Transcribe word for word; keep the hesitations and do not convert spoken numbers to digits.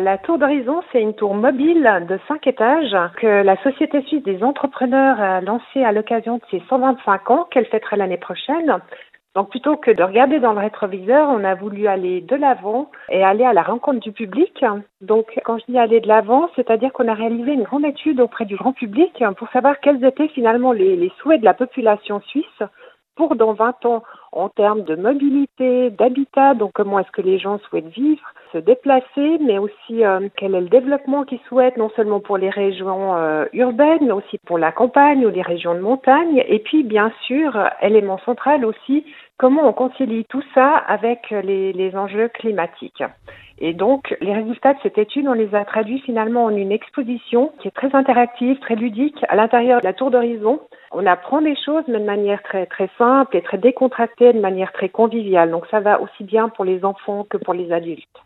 la Tour d'Horizon, c'est une tour mobile de cinq étages que la Société suisse des entrepreneurs a lancée à l'occasion de ses cent vingt-cinq ans, qu'elle fêtera l'année prochaine. Donc plutôt que de regarder dans le rétroviseur, on a voulu aller de l'avant et aller à la rencontre du public. Donc quand je dis aller de l'avant, c'est-à-dire qu'on a réalisé une grande étude auprès du grand public pour savoir quels étaient finalement les, les souhaits de la population suisse pour dans vingt ans en termes de mobilité, d'habitat, donc comment est-ce que les gens souhaitent vivre, se déplacer, mais aussi euh, quel est le développement qu'ils souhaitent, non seulement pour les régions euh, urbaines, mais aussi pour la campagne ou les régions de montagne. Et puis, bien sûr, élément central aussi, comment on concilie tout ça avec les, les enjeux climatiques. Et donc, les résultats de cette étude, on les a traduits finalement en une exposition qui est très interactive, très ludique, à l'intérieur de la Tour d'Horizon. On apprend des choses, mais de manière très, très simple et très décontractée, de manière très conviviale. Donc, ça va aussi bien pour les enfants que pour les adultes.